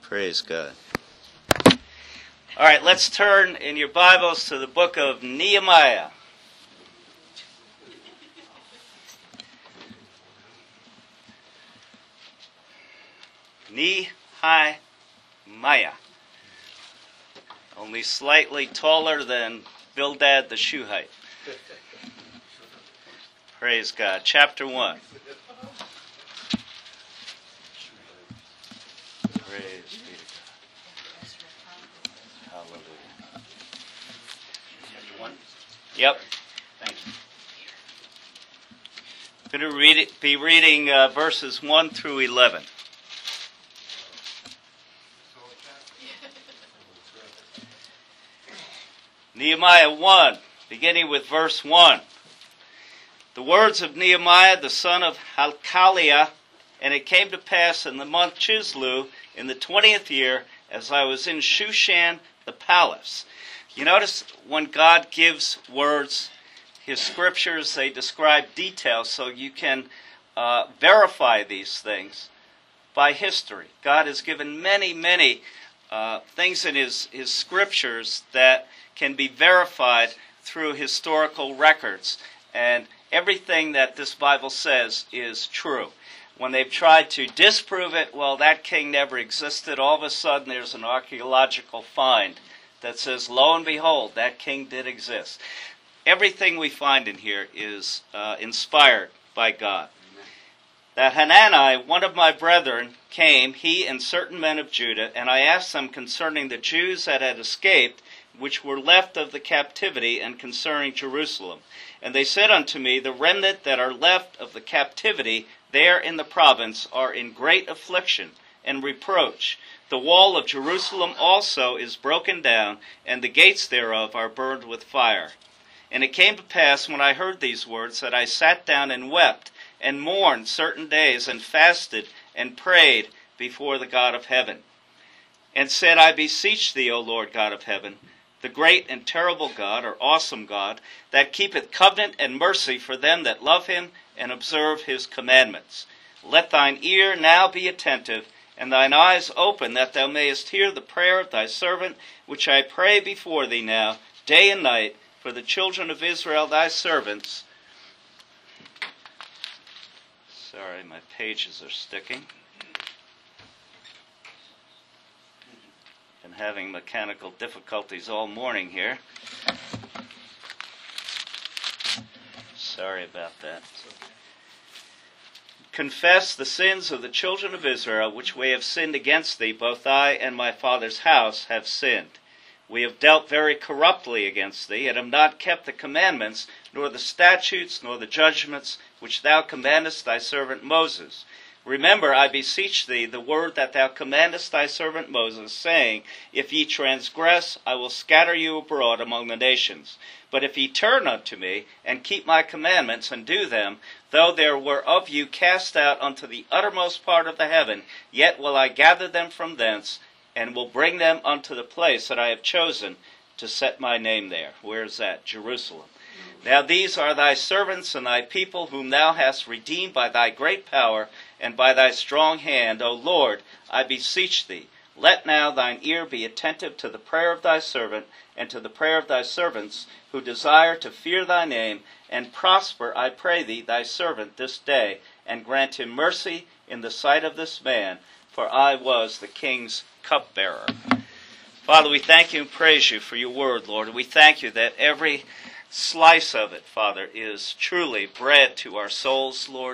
Praise God. All right, let's turn in your Bibles to the book of Nehemiah. Nehemiah. Only slightly taller than Bildad the Shuhite. Praise God. Chapter 1. Praise be to God. Hallelujah. Chapter 1? Yep. Thank you. I'm going to be reading verses 1 through 11. Nehemiah 1, beginning with verse 1. The words of Nehemiah, the son of Halkaliah, and it came to pass in the month Chislew, in the 20th year, as I was in Shushan the palace. You notice when God gives words, His scriptures, they describe details so you can verify these things by history. God has given many things in His scriptures that can be verified through historical records. And everything that this Bible says is true. When they've tried to disprove it, well, that king never existed. All of a sudden, there's an archaeological find that says, lo and behold, that king did exist. Everything we find in here is inspired by God. That Hanani, one of my brethren, came, he and certain men of Judah, and I asked them concerning the Jews that had escaped, which were left of the captivity, and concerning Jerusalem. And they said unto me, the remnant that are left of the captivity there in the province are in great affliction and reproach. The wall of Jerusalem also is broken down, and the gates thereof are burned with fire. And it came to pass, when I heard these words, that I sat down and wept, and mourned certain days, and fasted, and prayed before the God of heaven. And said, I beseech thee, O Lord God of heaven, the great and terrible God, or awesome God, that keepeth covenant and mercy for them that love him and observe his commandments. Let thine ear now be attentive, and thine eyes open, that thou mayest hear the prayer of thy servant, which I pray before thee now, day and night, for the children of Israel thy servants. Sorry, my pages are sticking. Been having mechanical difficulties all morning here. Sorry about that. Confess the sins of the children of Israel, which we have sinned against thee. Both I and my father's house have sinned. We have dealt very corruptly against thee, and have not kept the commandments, nor the statutes, nor the judgments, which thou commandest thy servant Moses. Remember, I beseech thee, the word that thou commandest thy servant Moses, saying, if ye transgress, I will scatter you abroad among the nations. But if ye turn unto me, and keep my commandments, and do them, though there were of you cast out unto the uttermost part of the heaven, yet will I gather them from thence, and will bring them unto the place that I have chosen to set my name there. Where is that? Jerusalem. Now these are thy servants and thy people, whom thou hast redeemed by thy great power, and by thy strong hand. O Lord, I beseech thee, let now thine ear be attentive to the prayer of thy servant, and to the prayer of thy servants, who desire to fear thy name, and prosper, I pray thee, thy servant this day, and grant him mercy in the sight of this man, for I was the king's cupbearer. Father, we thank you and praise you for your word, Lord. And we thank you that every slice of it, Father, is truly bread to our souls, Lord.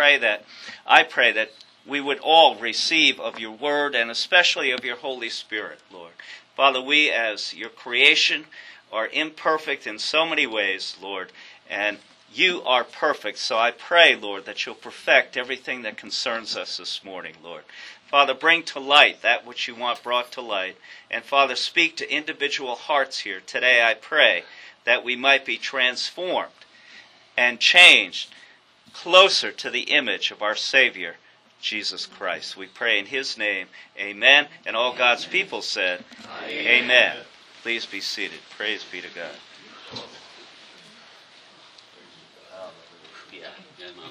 I pray that we would all receive of your word, and especially of your Holy Spirit, Lord. Father, we as your creation are imperfect in so many ways, Lord, and you are perfect. So I pray, Lord, that you'll perfect everything that concerns us this morning, Lord. Father, bring to light that which you want brought to light. And Father, speak to individual hearts here. Today I pray that we might be transformed and changed closer to the image of our Savior, Jesus Christ. We pray in his name, amen. And all God's people said, amen. Please be seated. Praise be to God.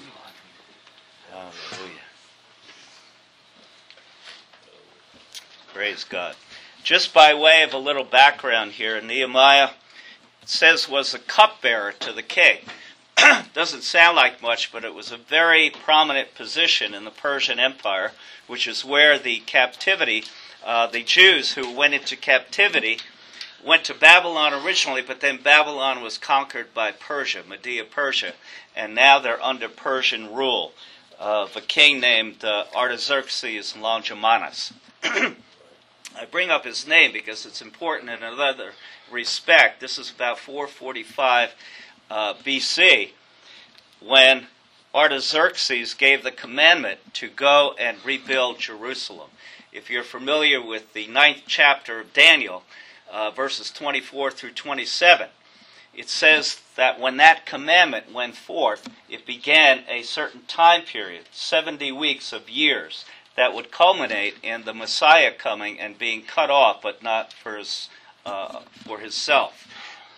Hallelujah. Praise God. Just by way of a little background here, Nehemiah, it says, was a cupbearer to the king. Doesn't sound like much, but it was a very prominent position in the Persian Empire, which is where the captivity, the Jews who went into captivity, went to Babylon originally, but then Babylon was conquered by Persia, Media Persia, and now they're under Persian rule of a king named Artaxerxes Longimanus. I bring up his name because it's important in another respect. This is about 445 BC, when Artaxerxes gave the commandment to go and rebuild Jerusalem. If you're familiar with the 9th chapter of Daniel, verses 24 through 27, it says that when that commandment went forth, it began a certain time period, 70 weeks of years, that would culminate in the Messiah coming and being cut off, but not for himself.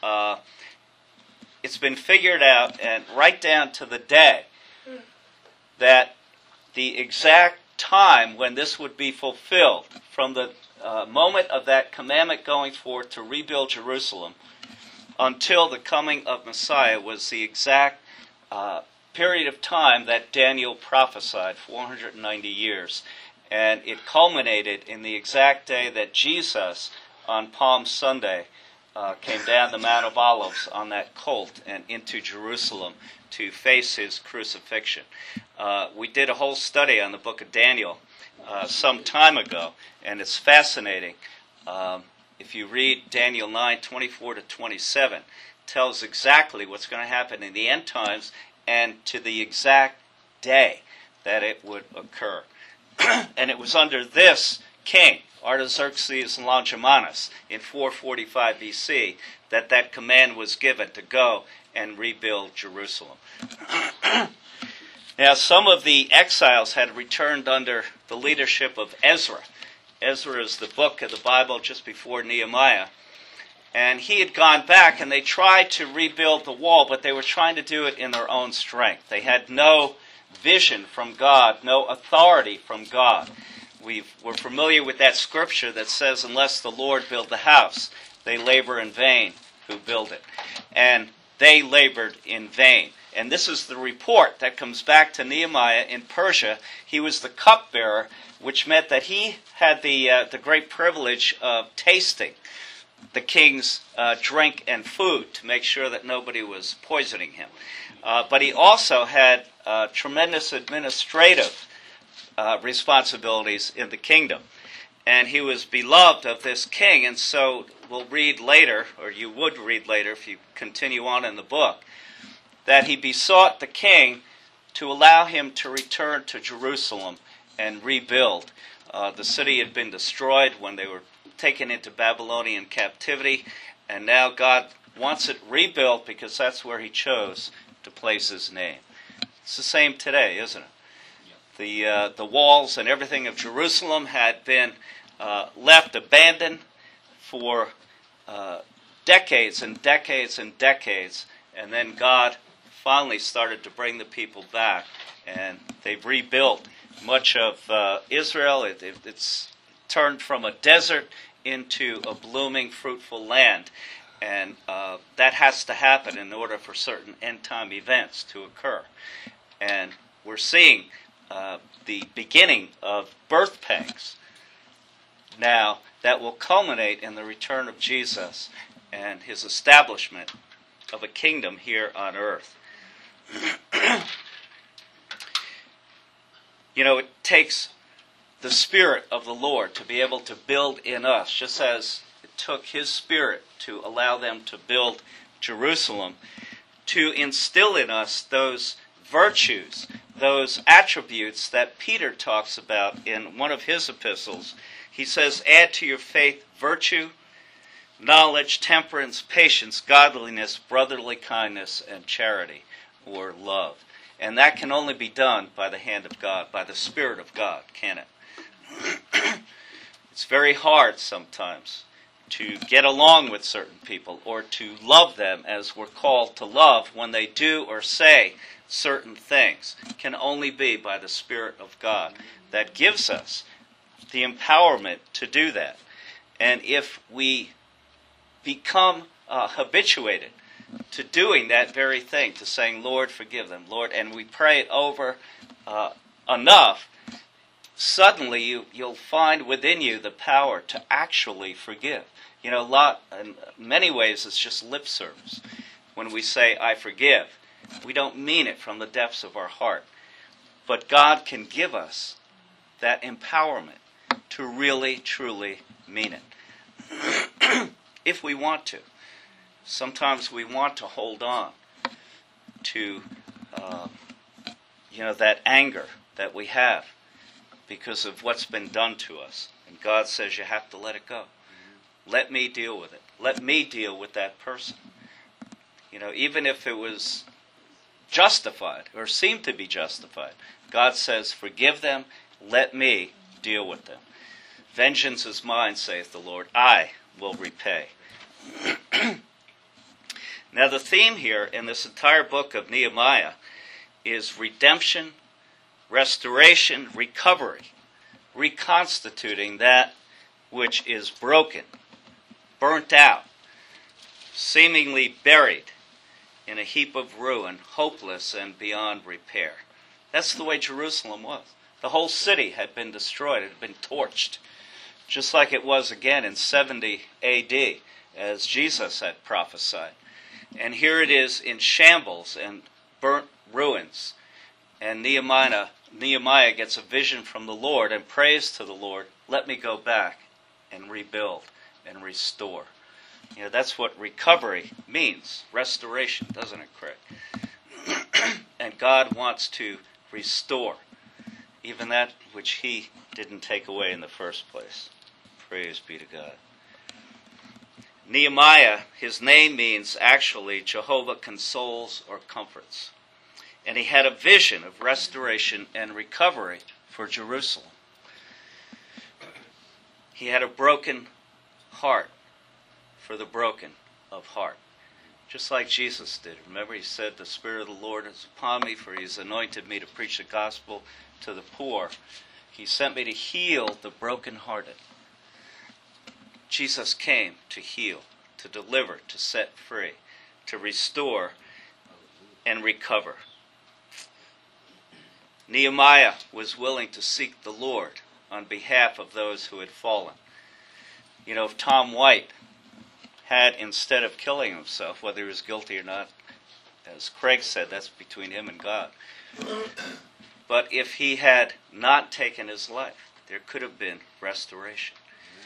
It's been figured out, and right down to the day, that the exact time when this would be fulfilled, from the moment of that commandment going forth to rebuild Jerusalem until the coming of Messiah, was the exact period of time that Daniel prophesied, 490 years. And it culminated in the exact day that Jesus, on Palm Sunday, came down the Mount of Olives on that colt and into Jerusalem to face his crucifixion. We did a whole study on the book of Daniel some time ago, and it's fascinating. If you read Daniel 9, 24 to 27, it tells exactly what's going to happen in the end times and to the exact day that it would occur. And it was under this king, Artaxerxes Longimanus, in 445 BC, that command was given to go and rebuild Jerusalem. Now, some of the exiles had returned under the leadership of Ezra. Ezra is the book of the Bible just before Nehemiah. And he had gone back, and they tried to rebuild the wall, but they were trying to do it in their own strength. They had no vision from God, no authority from God. We're familiar with that scripture that says, unless the Lord build the house, they labor in vain who build it. And they labored in vain. And this is the report that comes back to Nehemiah in Persia. He was the cupbearer, which meant that he had the great privilege of tasting the king's drink and food to make sure that nobody was poisoning him. But he also had tremendous administrative responsibilities in the kingdom. And he was beloved of this king, and so we'll read later, or you would read later if you continue on in the book, that he besought the king to allow him to return to Jerusalem and rebuild. The city had been destroyed when they were taken into Babylonian captivity, and now God wants it rebuilt because that's where he chose to place his name. It's the same today, isn't it? The walls and everything of Jerusalem had been left abandoned for decades and decades and decades, and then God finally started to bring the people back, and they've rebuilt much of Israel. It's turned from a desert into a blooming, fruitful land, and that has to happen in order for certain end-time events to occur. And we're seeing the beginning of birth pangs now that will culminate in the return of Jesus and his establishment of a kingdom here on earth. You know, it takes the Spirit of the Lord to be able to build in us, just as it took his Spirit to allow them to build Jerusalem, to instill in us those virtues, those attributes that Peter talks about in one of his epistles. He says, add to your faith virtue, knowledge, temperance, patience, godliness, brotherly kindness, and charity, or love. And that can only be done by the hand of God, by the Spirit of God, can it? It's very hard sometimes to get along with certain people or to love them as we're called to love when they do or say certain things. It can only be by the Spirit of God that gives us the empowerment to do that. And if we become habituated to doing that very thing, to saying, Lord, forgive them, Lord, and we pray it over enough, suddenly you'll find within you the power to actually forgive. In many ways, it's just lip service. When we say, I forgive, we don't mean it from the depths of our heart. But God can give us that empowerment to really, truly mean it. If we want to. Sometimes we want to hold on to, that anger that we have because of what's been done to us. And God says you have to let it go. Let me deal with it. Let me deal with that person. Even if it was justified or seemed to be justified, God says, forgive them, let me deal with them. Vengeance is mine, saith the Lord, I will repay. Now the theme here in this entire book of Nehemiah is redemption, restoration, recovery, reconstituting that which is broken, burnt out, seemingly buried in a heap of ruin, hopeless and beyond repair. That's the way Jerusalem was. The whole city had been destroyed, it had been torched, just like it was again in 70 A.D., as Jesus had prophesied. And here it is in shambles and burnt ruins. And Nehemiah gets a vision from the Lord and prays to the Lord, let me go back and rebuild and restore. That's what recovery means. Restoration, doesn't it, Craig? And God wants to restore even that which He didn't take away in the first place. Praise be to God. Nehemiah, his name means actually Jehovah consoles or comforts. And he had a vision of restoration and recovery for Jerusalem. He had a broken heart for the broken of heart. Just like Jesus did. Remember, he said, the Spirit of the Lord is upon me, for He has anointed me to preach the gospel to the poor. He sent me to heal the brokenhearted. Jesus came to heal, to deliver, to set free, to restore and recover. Nehemiah was willing to seek the Lord on behalf of those who had fallen. If Tom White had, instead of killing himself, whether he was guilty or not, as Craig said, that's between him and God. But if he had not taken his life, there could have been restoration.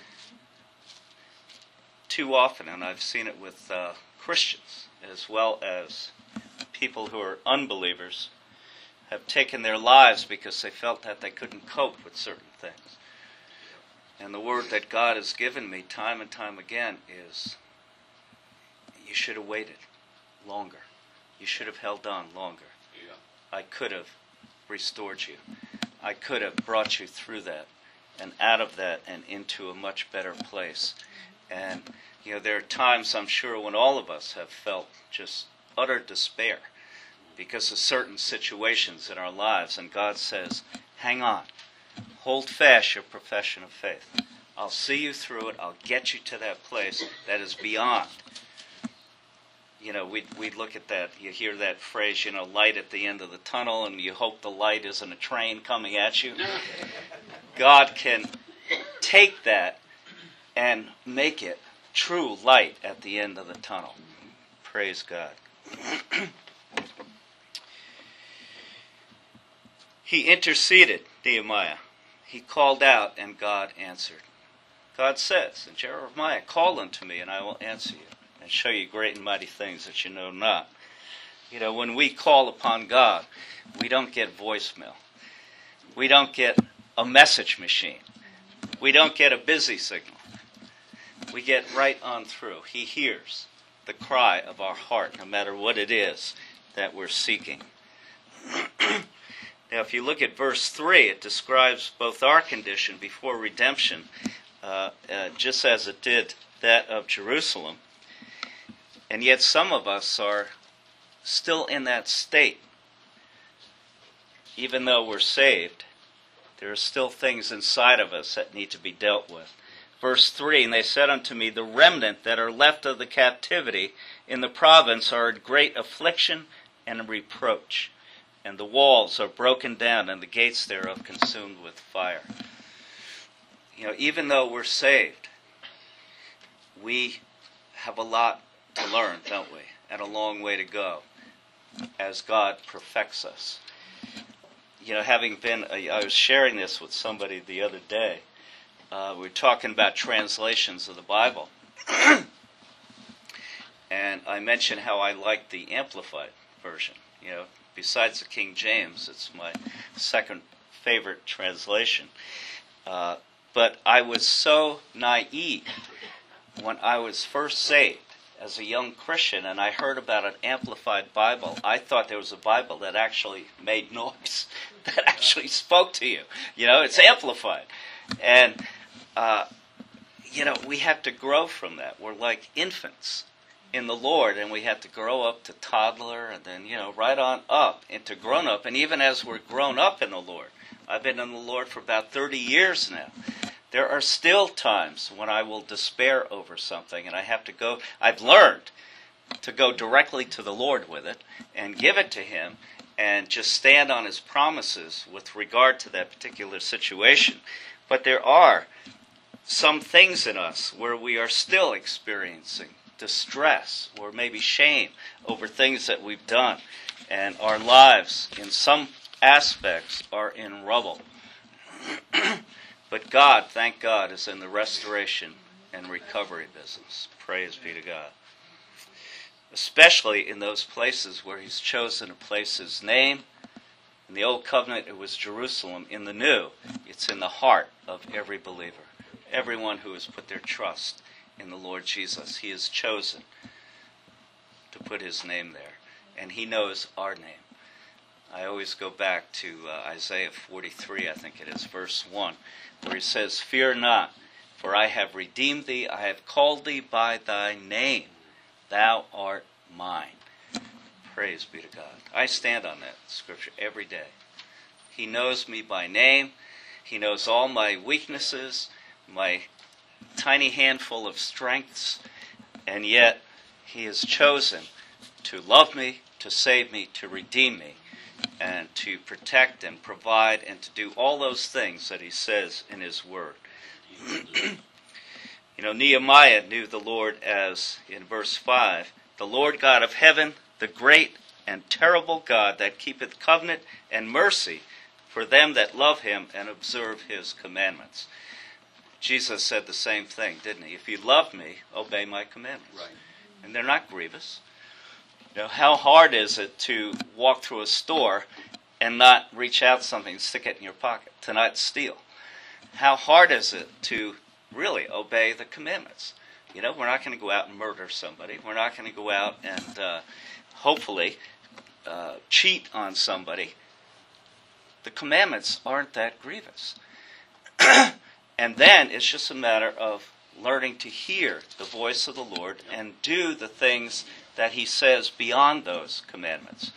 Too often, and I've seen it with Christians as well as people who are unbelievers, have taken their lives because they felt that they couldn't cope with certain things. And the word that God has given me time and time again is, you should have waited longer. You should have held on longer. Yeah. I could have restored you. I could have brought you through that and out of that and into a much better place. And, there are times, I'm sure, when all of us have felt just utter despair because of certain situations in our lives. And God says, hang on. Hold fast your profession of faith. I'll see you through it. I'll get you to that place that is beyond. We look at that. You hear that phrase, light at the end of the tunnel, and you hope the light isn't a train coming at you. God can take that and make it true light at the end of the tunnel. Praise God. He interceded, Nehemiah. He called out, and God answered. God says in Jeremiah, call unto me, and I will answer you, and show you great and mighty things that you know not. When we call upon God, we don't get voicemail. We don't get a message machine. We don't get a busy signal. We get right on through. He hears the cry of our heart, no matter what it is that we're seeking. Now, if you look at verse 3, it describes both our condition before redemption, just as it did that of Jerusalem. And yet some of us are still in that state, even though we're saved, There are still things inside of us that need to be dealt with. Verse 3, and they said unto me, the remnant that are left of the captivity in the province are in great affliction and reproach, and the walls are broken down, and the gates thereof consumed with fire. Even though we're saved, we have a lot to learn, don't we? And a long way to go as God perfects us. I was sharing this with somebody the other day. We were talking about translations of the Bible. And I mentioned how I like the Amplified version. Besides the King James, it's my second favorite translation. But I was so naive when I was first saved as a young Christian, and I heard about an Amplified Bible. I thought there was a Bible that actually made noise, that actually spoke to you. It's amplified. And, we have to grow from that. We're like infants in the Lord, and we have to grow up to toddler, and then, right on up into grown-up. And even as we're grown up in the Lord, I've been in the Lord for about 30 years now, there are still times when I will despair over something, and I've learned to go directly to the Lord with it and give it to Him and just stand on His promises with regard to that particular situation. But there are some things in us where we are still experiencing distress or maybe shame over things that we've done, and our lives in some aspects are in rubble. But God, thank God, is in the restoration and recovery business. Praise be to God. Especially in those places where He's chosen to place His name. In the Old Covenant, it was Jerusalem. In the New, it's in the heart of every believer. Everyone who has put their trust in the Lord Jesus. He has chosen to put His name there. And He knows our name. I always go back to Isaiah 43, I think it is, verse 1, where He says, fear not, for I have redeemed thee, I have called thee by thy name, thou art mine. Praise be to God. I stand on that scripture every day. He knows me by name. He knows all my weaknesses, my tiny handful of strengths, and yet He has chosen to love me, to save me, to redeem me, and to protect and provide and to do all those things that He says in His Word. Nehemiah knew the Lord as, in verse 5, the Lord God of heaven, the great and terrible God that keepeth covenant and mercy for them that love Him and observe His commandments. Jesus said the same thing, didn't He? If you love me, obey my commandments. Right. And they're not grievous. How hard is it to walk through a store and not reach out something and stick it in your pocket, to not steal? How hard is it to really obey the commandments? We're not going to go out and murder somebody. We're not going to go out and hopefully cheat on somebody. The commandments aren't that grievous. And then it's just a matter of learning to hear the voice of the Lord and do the things that He says beyond those commandments,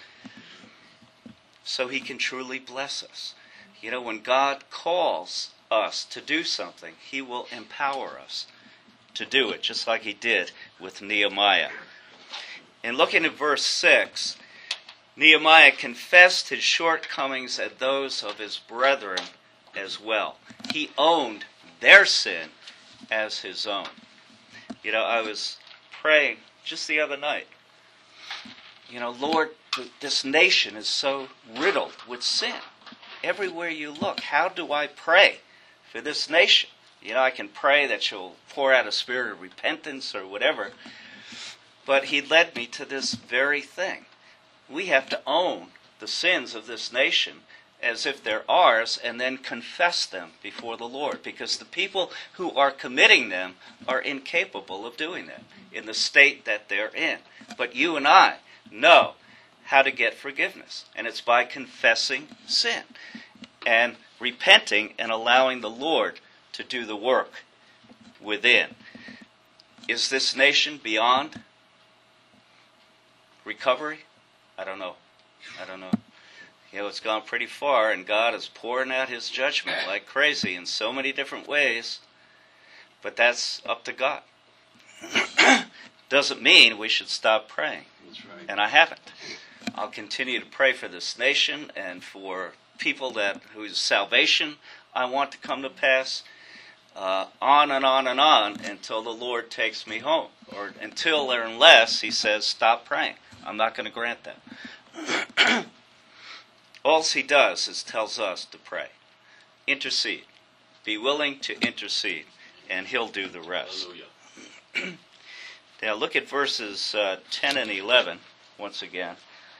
so He can truly bless us. When God calls us to do something, He will empower us to do it, just like He did with Nehemiah. And looking at verse 6, Nehemiah confessed his shortcomings and those of his brethren as well. He owned their sin as his own. I was praying just the other night. Lord, this nation is so riddled with sin. Everywhere you look, how do I pray for this nation? I can pray that You'll pour out a spirit of repentance or whatever. But He led me to this very thing. We have to own the sins of this nation as if they're ours, and then confess them before the Lord, because the people who are committing them are incapable of doing that in the state that they're in. But you and I know how to get forgiveness, and it's by confessing sin and repenting and allowing the Lord to do the work within. Is this nation beyond recovery? I don't know. It's gone pretty far, and God is pouring out his judgment like crazy in so many different ways. But that's up to God. Doesn't mean we should stop praying. That's right. And I haven't. I'll continue to pray for this nation and for people whose salvation I want to come to pass, on and on and on until the Lord takes me home, or until or unless he says stop praying. I'm not going to grant that. All he does is tells us to pray. Intercede. Be willing to intercede, and he'll do the rest. Hallelujah. Now look at verses 10 and 11 once again.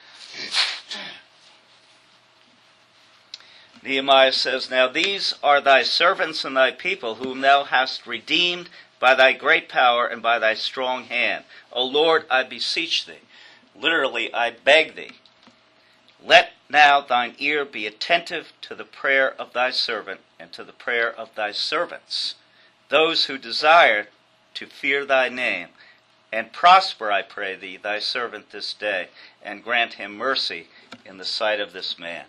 Nehemiah says, "Now these are thy servants and thy people, whom thou hast redeemed by thy great power and by thy strong hand. O Lord, I beseech thee." Literally, I beg thee. "Let now thine ear be attentive to the prayer of thy servant and to the prayer of thy servants, those who desire to fear thy name. And prosper, I pray thee, thy servant this day, and grant him mercy in the sight of this man."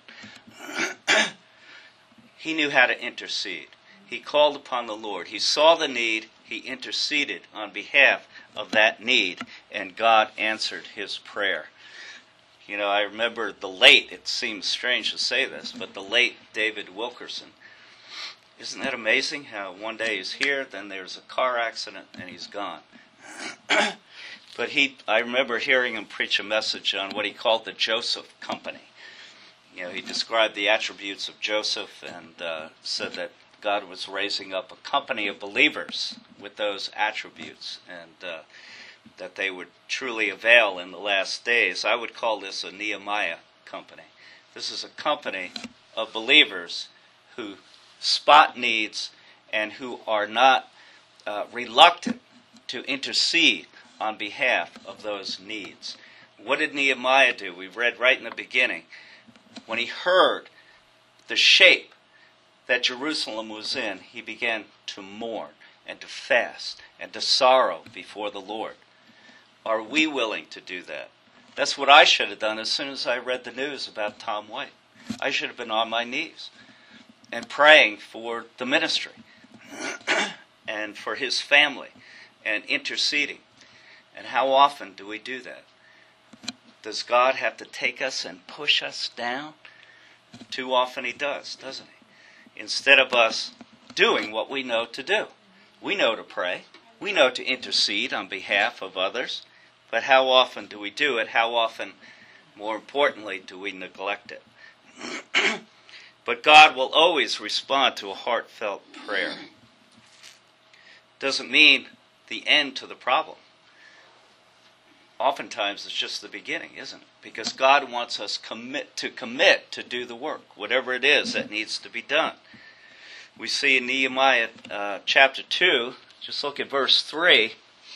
He knew how to intercede. He called upon the Lord. He saw the need. He interceded on behalf of that need, and God answered his prayer. I remember it seems strange to say this, but the late David Wilkerson. Isn't that amazing how one day he's here, then there's a car accident, and he's gone. But I remember hearing him preach a message on what he called the Joseph Company. He described the attributes of Joseph and said that God was raising up a company of believers with those attributes, and that they would truly avail in the last days. I would call this a Nehemiah company. This is a company of believers who spot needs and who are not reluctant to intercede on behalf of those needs. What did Nehemiah do? We read right in the beginning. When he heard the shape that Jerusalem was in, he began to mourn and to fast and to sorrow before the Lord. Are we willing to do that? That's what I should have done as soon as I read the news about Tom White. I should have been on my knees and praying for the ministry and for his family and interceding. And how often do we do that? Does God have to take us and push us down? Too often he does, doesn't he? Instead of us doing what we know to do. We know to pray. We know to intercede on behalf of others. But how often do we do it? How often, more importantly, do we neglect it? But God will always respond to a heartfelt prayer. Doesn't mean the end to the problem. Oftentimes it's just the beginning, isn't it? Because God wants us commit to do the work, whatever it is that needs to be done. We see in Nehemiah chapter 2, just look at verse 3.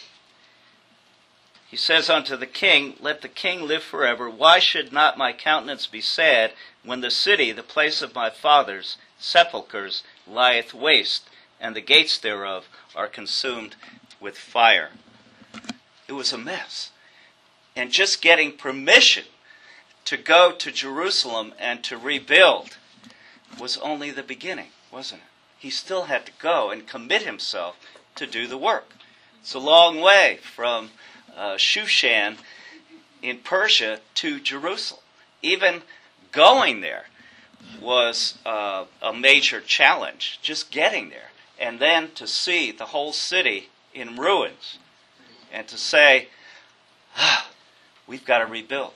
He says unto the king, "Let the king live forever. Why should not my countenance be sad when the city, the place of my fathers' sepulchres, lieth waste, and the gates thereof are consumed with fire?" It was a mess. And just getting permission to go to Jerusalem and to rebuild was only the beginning, wasn't it? He still had to go and commit himself to do the work. It's a long way from Shushan in Persia to Jerusalem. Even going there was a major challenge, just getting there. And then to see the whole city in ruins and to say, we've got to rebuild.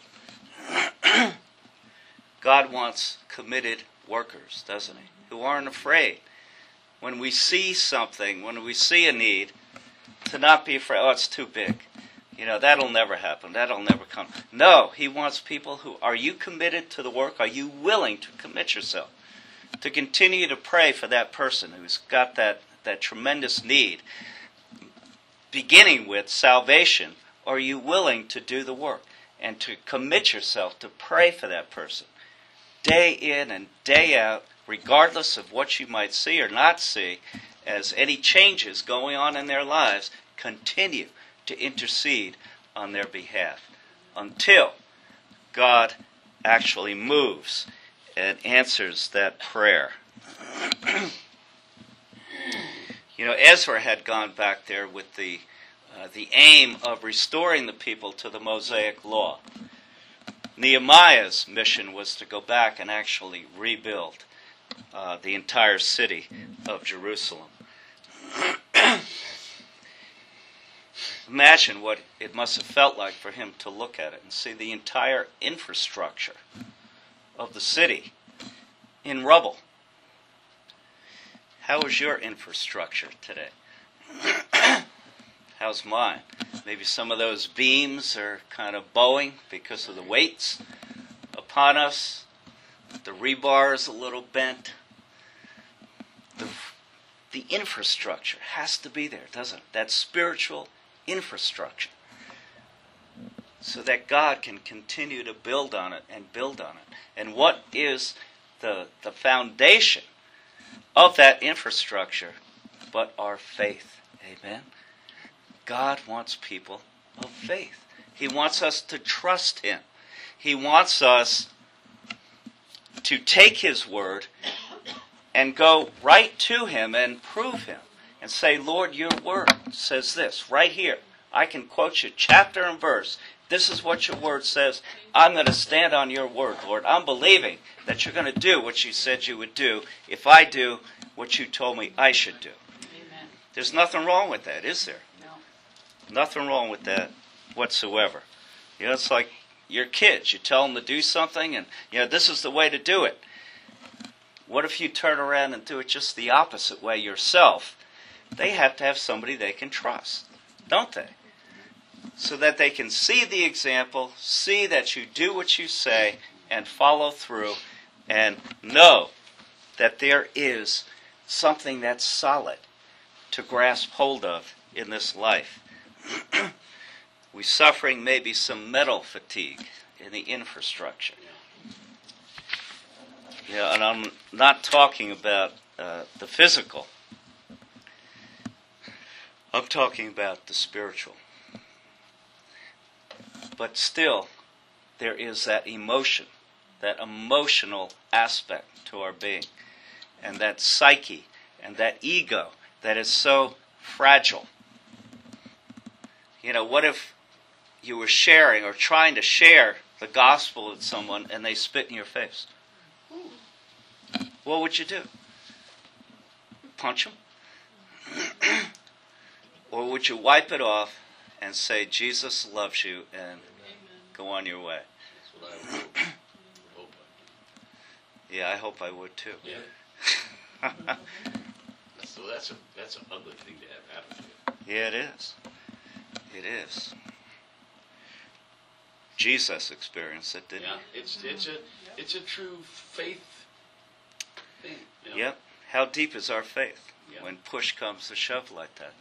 God wants committed workers, doesn't he? Who aren't afraid. When we see something, when we see a need, to not be afraid, it's too big. That'll never happen. That'll never come. No, he wants people who, are you committed to the work? Are you willing to commit yourself? To continue to pray for that person who's got that tremendous need. Beginning with salvation, are you willing to do the work and to commit yourself to pray for that person? Day in and day out, regardless of what you might see or not see, as any changes going on in their lives, continue to intercede on their behalf until God actually moves and answers that prayer. You know, Ezra had gone back there with the aim of restoring the people to the Mosaic law. Nehemiah's mission was to go back and actually rebuild the entire city of Jerusalem. Imagine what it must have felt like for him to look at it and see the entire infrastructure of the city in rubble. How is your infrastructure today? How's mine? Maybe some of those beams are kind of bowing because of the weights upon us. The rebar is a little bent. The infrastructure has to be there, doesn't it? That spiritual infrastructure. So that God can continue to build on it and build on it. And what is the foundation of that infrastructure but our faith? Amen? God wants people of faith. He wants us to trust Him. He wants us to take His word and go right to Him and prove Him and say, Lord, your word says this right here. I can quote you chapter and verse. This is what your word says. I'm going to stand on your word, Lord. I'm believing that you're going to do what you said you would do if I do what you told me I should do. Amen. There's nothing wrong with that, is there? No. Nothing wrong with that whatsoever. You know, it's like your kids. You tell them to do something and, you know, this is the way to do it. What if you turn around and do it just the opposite way yourself? They have to have somebody they can trust, don't they? So that they can see the example, see that you do what you say, and follow through, and know that there is something that's solid to grasp hold of in this life. We're suffering maybe some mental fatigue in the infrastructure. Yeah, and I'm not talking about the physical. I'm talking about the spiritual. But still, there is that emotion, that emotional aspect to our being, and that psyche, and that ego that is so fragile. You know, what if you were sharing or trying to share the gospel with someone and they spit in your face? What would you do? Punch them? Or would you wipe it off and say, Jesus loves you, and go on your way? That's what I would hope. Yeah, I hope I would too. Yeah. So that's an ugly thing to have happen to you. Yeah, it is. It is. Jesus experienced it, didn't he? Yeah, it's a true faith thing. You know? Yep. How deep is our faith Yeah. when push comes to shove like that?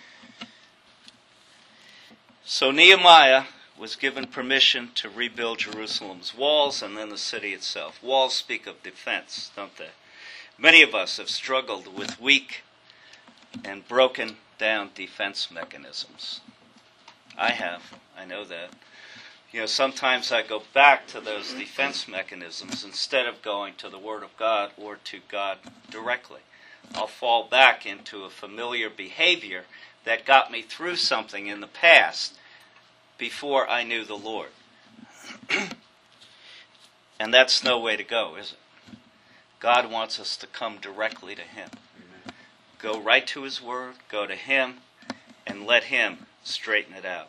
So Nehemiah was given permission to rebuild Jerusalem's walls and then the city itself. Walls speak of defense, don't they? Many of us have struggled with weak and broken down defense mechanisms. I have. I know that. You know, sometimes I go back to those defense mechanisms instead of going to the Word of God or to God directly. I'll fall back into a familiar behavior that got me through something in the past before I knew the Lord. And that's no way to go, is it? God wants us to come directly to Him. Amen. Go right to His Word, go to Him, and let Him straighten it out.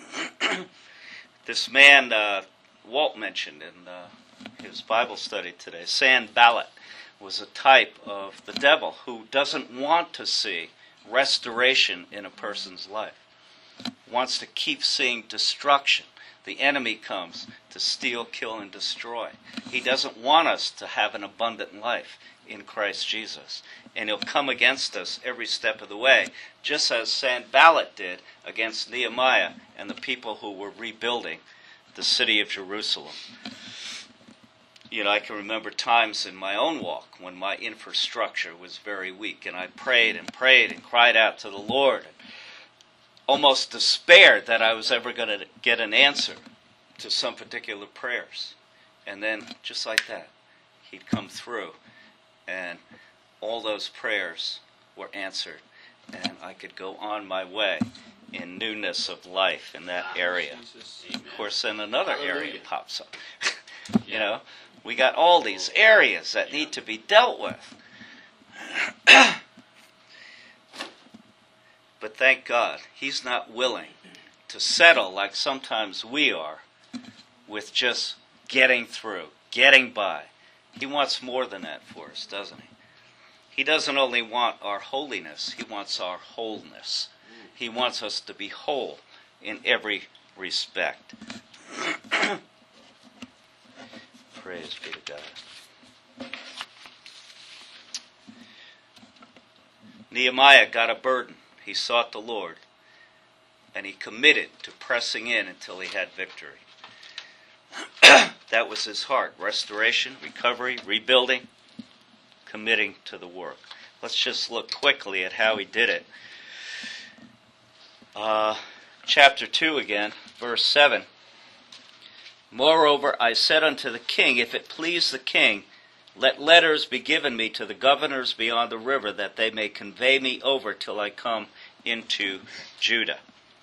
This man, Walt mentioned in his Bible study today, Sanballat was a type of the devil who doesn't want to see restoration in a person's life. Wants to keep seeing destruction. The enemy comes to steal, kill, and destroy. He doesn't want us to have an abundant life in Christ Jesus. And he'll come against us every step of the way, just as Sanballat did against Nehemiah and the people who were rebuilding the city of Jerusalem. You know, I can remember times in my own walk when my infrastructure was very weak, and I prayed and prayed and cried out to the Lord, and almost despaired that I was ever going to get an answer to some particular prayers. And then, just like that, he'd come through, and all those prayers were answered, and I could go on my way in newness of life in that area. Of course, then another area pops up. You know, we got all these areas that need to be dealt with. But thank God, he's not willing to settle like sometimes we are with just getting through, getting by. He wants more than that for us, doesn't he? He doesn't only want our holiness, he wants our wholeness. He wants us to be whole in every respect. Praise be to God. Nehemiah got a burden. He sought the Lord, and he committed to pressing in until he had victory. That was his heart. Restoration, recovery, rebuilding, committing to the work. Let's just look quickly at how he did it. Chapter 2 again, verse 7. Moreover, I said unto the king, if it please the king, let letters be given me to the governors beyond the river, that they may convey me over till I come into Judah.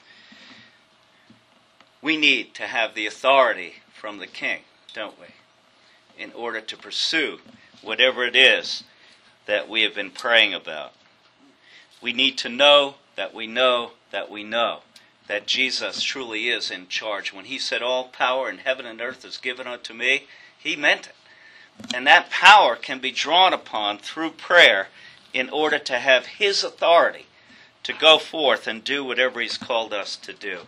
We need to have the authority from the king, don't we, in order to pursue whatever it is that we have been praying about. We need to know that we know that we know that Jesus truly is in charge. When he said, all power in heaven and earth is given unto me, he meant it. And that power can be drawn upon through prayer in order to have his authority to go forth and do whatever he's called us to do.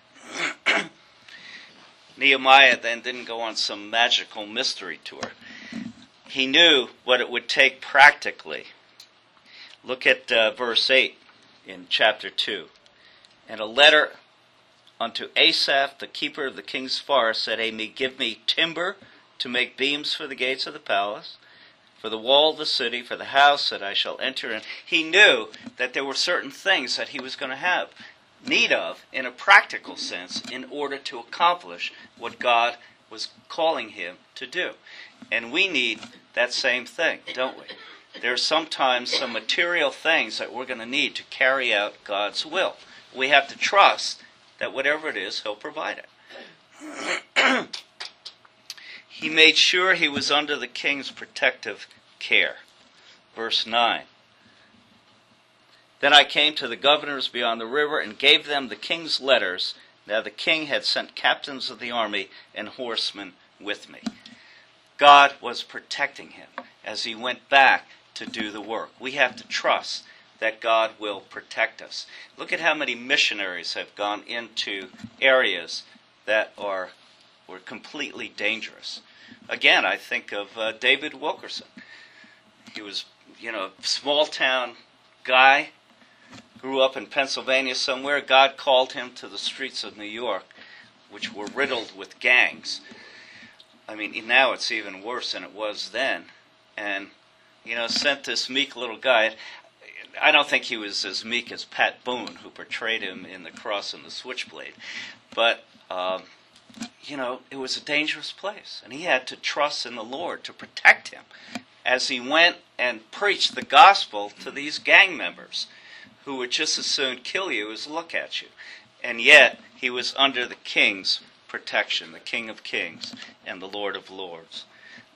Nehemiah then didn't go on some magical mystery tour. He knew what it would take practically. Look at verse 8 in chapter 2. And a letter unto Asaph, the keeper of the king's forest, said, give me timber to make beams for the gates of the palace, for the wall of the city, for the house that I shall enter in. He knew that there were certain things that he was going to have need of in a practical sense in order to accomplish what God was calling him to do. And we need that same thing, don't we? There are sometimes some material things that we're going to need to carry out God's will. We have to trust that whatever it is, he'll provide it. He made sure he was under the king's protective care. Verse 9. Then I came to the governors beyond the river and gave them the king's letters. Now the king had sent captains of the army and horsemen with me. God was protecting him as he went back to do the work. We have to trust that God will protect us. Look at how many missionaries have gone into areas that were completely dangerous. Again, I think of David Wilkerson. He was, a small town guy, grew up in Pennsylvania somewhere. God called him to the streets of New York, which were riddled with gangs. I mean, now it's even worse than it was then. And, sent this meek little guy. I don't think he was as meek as Pat Boone, who portrayed him in The Cross and the Switchblade. But, it was a dangerous place. And he had to trust in the Lord to protect him as he went and preached the gospel to these gang members who would just as soon kill you as look at you. And yet, he was under the king's protection, the King of Kings and the Lord of Lords.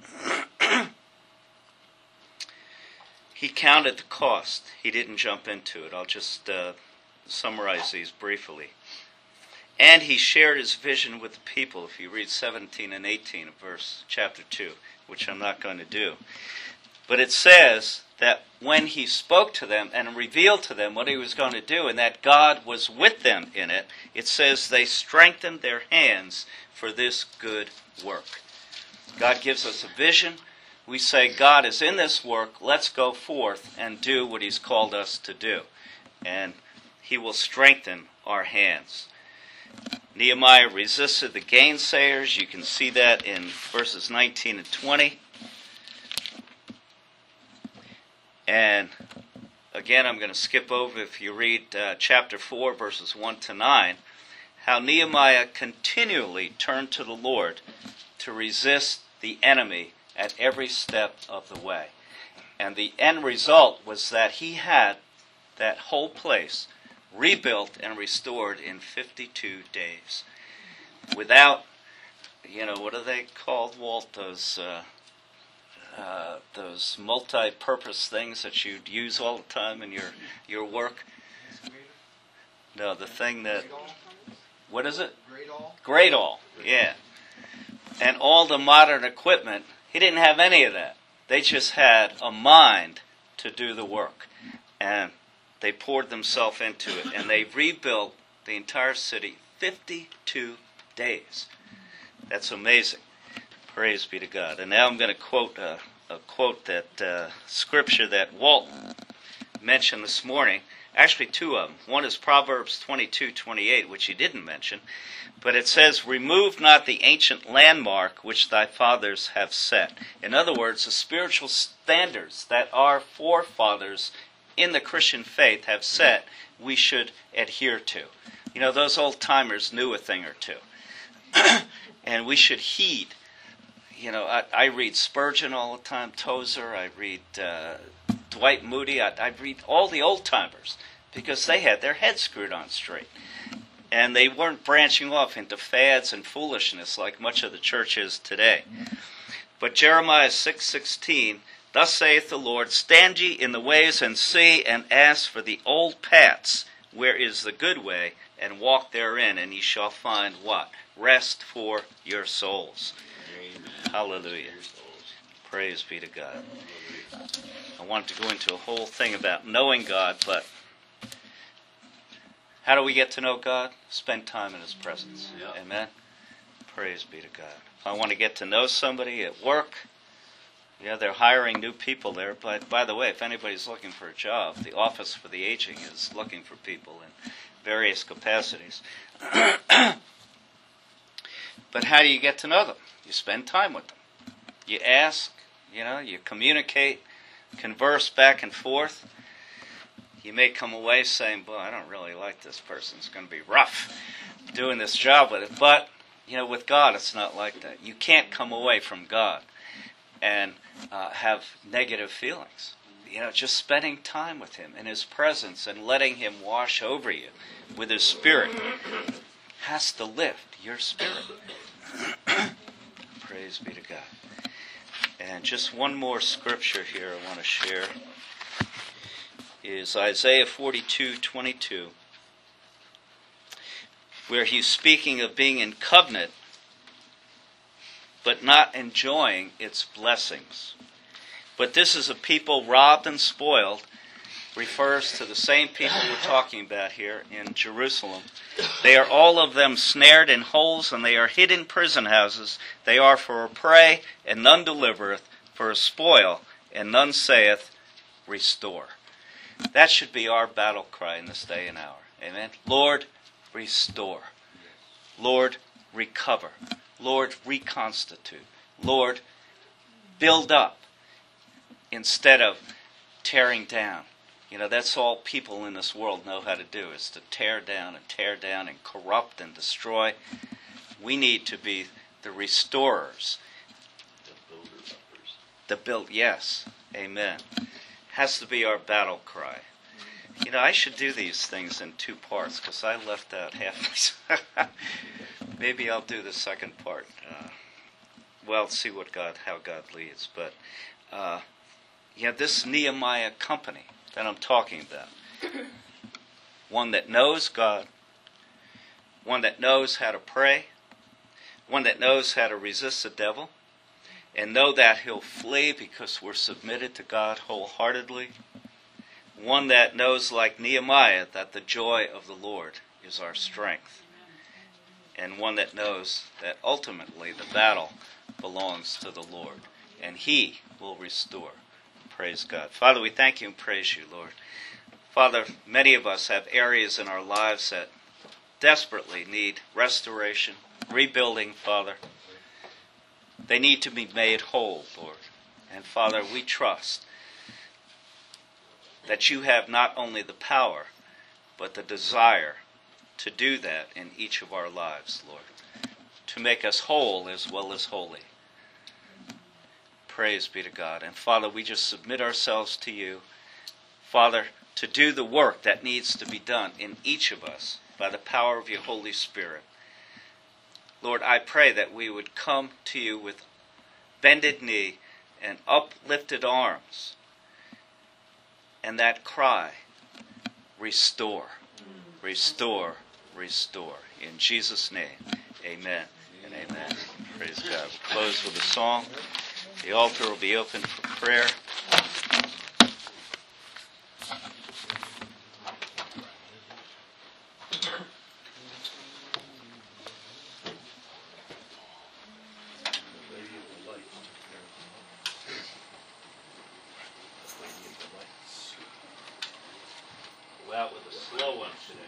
He counted the cost. He didn't jump into it. I'll just summarize these briefly. And he shared his vision with the people, if you read 17 and 18 of chapter 2, which I'm not going to do. But it says that when he spoke to them and revealed to them what he was going to do, and that God was with them in it, it says they strengthened their hands for this good work. God gives us a vision. We say, God is in this work. Let's go forth and do what he's called us to do. And he will strengthen our hands. Nehemiah resisted the gainsayers. You can see that in verses 19 and 20. And again, I'm going to skip over, if you read chapter 4, verses 1 to 9, how Nehemiah continually turned to the Lord to resist the enemy at every step of the way. And the end result was that he had that whole place rebuilt and restored in 52 days. Without, what are they called, Walt? Those multi-purpose things that you'd use all the time in your work. No, the thing that, what is it? Great-all, yeah. And all the modern equipment, he didn't have any of that. They just had a mind to do the work. And they poured themselves into it. And they rebuilt the entire city 52 days. That's amazing. Praise be to God. And now I'm going to quote a quote that scripture that Walt mentioned this morning. Actually, two of them. One is Proverbs 22:28, which he didn't mention. But it says, "Remove not the ancient landmark which thy fathers have set." In other words, the spiritual standards that our forefathers in the Christian faith have set, we should adhere to. Those old-timers knew a thing or two. And we should heed. I read Spurgeon all the time, Tozer, I read Dwight Moody, I read all the old-timers because they had their heads screwed on straight. And they weren't branching off into fads and foolishness like much of the church is today. But Jeremiah 6:16, "Thus saith the Lord, stand ye in the ways and see and ask for the old paths, where is the good way, and walk therein, and ye shall find" what? Rest for your souls. Amen. Hallelujah. Praise be to God. I wanted to go into a whole thing about knowing God, but how do we get to know God? Spend time in His presence. Yeah. Amen. Praise be to God. If I want to get to know somebody at work, they're hiring new people there. But by the way, if anybody's looking for a job, the Office for the Aging is looking for people in various capacities. But how do you get to know them? You spend time with them. You ask, you communicate, converse back and forth. You may come away saying, "Boy, I don't really like this person. It's going to be rough doing this job with it." But, with God, it's not like that. You can't come away from God and have negative feelings. Just spending time with Him in His presence and letting Him wash over you with His Spirit has to lift your spirit. Praise be to God. And just one more scripture here I want to share is Isaiah 42:22, where he's speaking of being in covenant but not enjoying its blessings. But this is a people robbed and spoiled, refers to the same people we're talking about here in Jerusalem. They are all of them snared in holes, and they are hid in prison houses. They are for a prey, and none delivereth, for a spoil, and none saith, Restore. That should be our battle cry in this day and hour. Amen. Lord, restore. Lord, recover. Lord, reconstitute. Lord, build up instead of tearing down. That's all people in this world know how to do, is to tear down and corrupt and destroy. We need to be the restorers. Yes. Amen. Has to be our battle cry. I should do these things in two parts because I left out half. Maybe I'll do the second part. See how God leads. But this Nehemiah company that I'm talking about, one that knows God, one that knows how to pray, one that knows how to resist the devil, and know that he'll flee because we're submitted to God wholeheartedly. One that knows, like Nehemiah, that the joy of the Lord is our strength. And one that knows that ultimately the battle belongs to the Lord, and He will restore. Praise God. Father, we thank You and praise You, Lord. Father, many of us have areas in our lives that desperately need restoration, rebuilding, Father. They need to be made whole, Lord. And Father, we trust that You have not only the power, but the desire to do that in each of our lives, Lord. To make us whole as well as holy. Praise be to God. And Father, we just submit ourselves to you, Father, to do the work that needs to be done in each of us by the power of your Holy Spirit. Lord, I pray that we would come to you with bended knee and uplifted arms, and that cry, restore, restore, restore. In Jesus' name, amen and amen. Praise God. We'll close with a song. The altar will be open for prayer. Go out with a slow one today.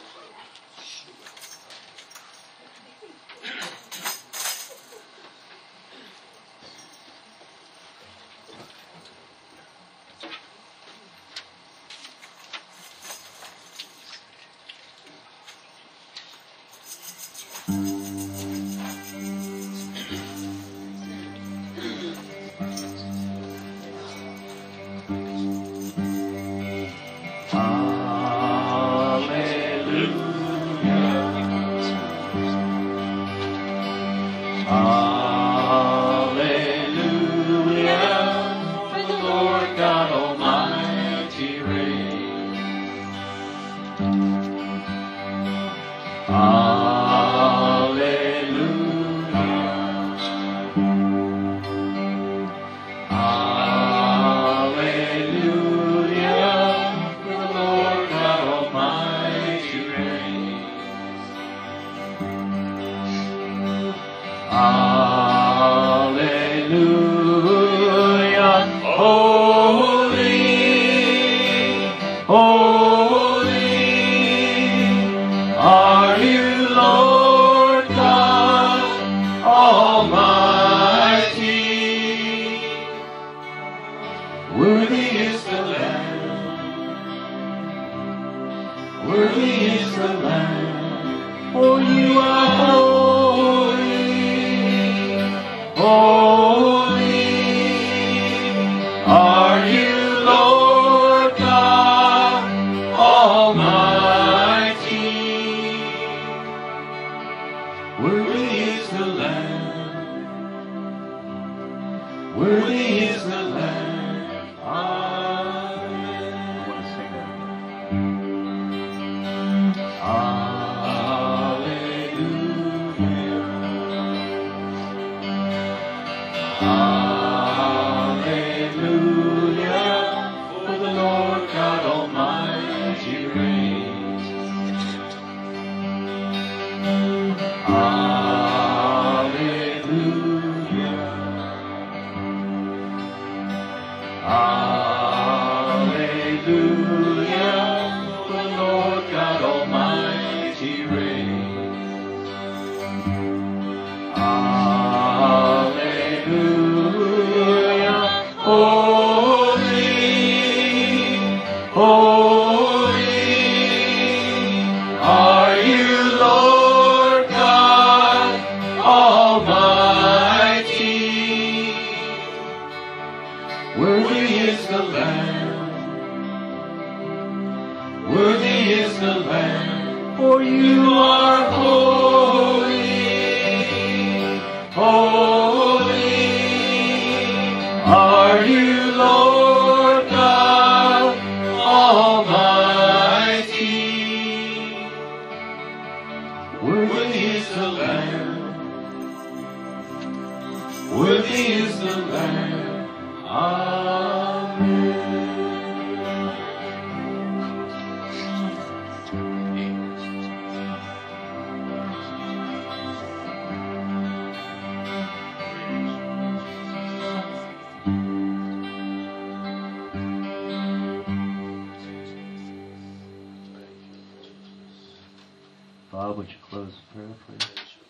Bob, would you close the prayer, please?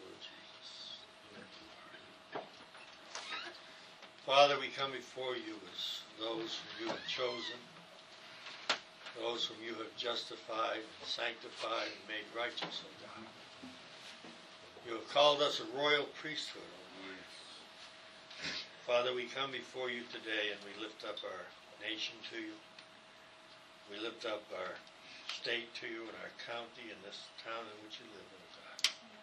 Father, we come before you as those whom you have chosen, those whom you have justified, sanctified, and made righteous, O God. You have called us a royal priesthood, O Lord. Father, we come before you today and we lift up our nation to you. We lift up our state to you and our county and this town in which you live in, God.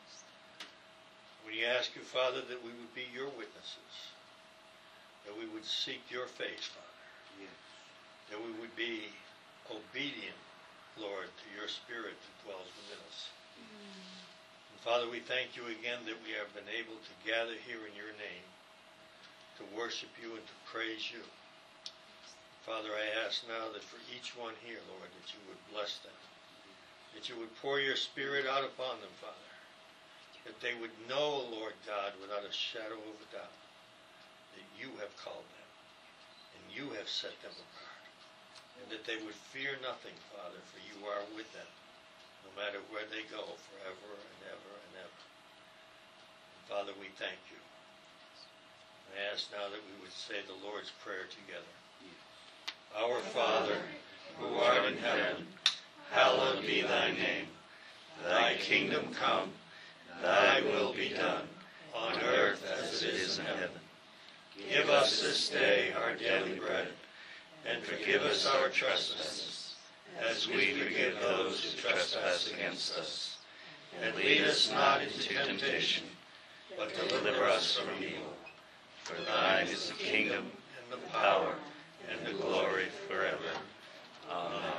We ask you, Father, that we would be your witnesses, that we would seek your face, Father, that we would be obedient, Lord, to your Spirit that dwells within us. And Father, we thank you again that we have been able to gather here in your name to worship you and to praise you. Father, I ask now that for each one here, Lord, that you would bless them, that you would pour your Spirit out upon them, Father, that they would know, Lord God, without a shadow of a doubt, that you have called them and you have set them apart, and that they would fear nothing, Father, for you are with them, no matter where they go, forever and ever and ever. And Father, we thank you. I ask now that we would say the Lord's Prayer together. Our Father, who art in heaven, hallowed be thy name. Thy kingdom come, thy will be done, on earth as it is in heaven. Give us this day our daily bread, and forgive us our trespasses, as we forgive those who trespass against us. And lead us not into temptation, but deliver us from evil. For thine is the kingdom, and the power, and the glory forever. Amen.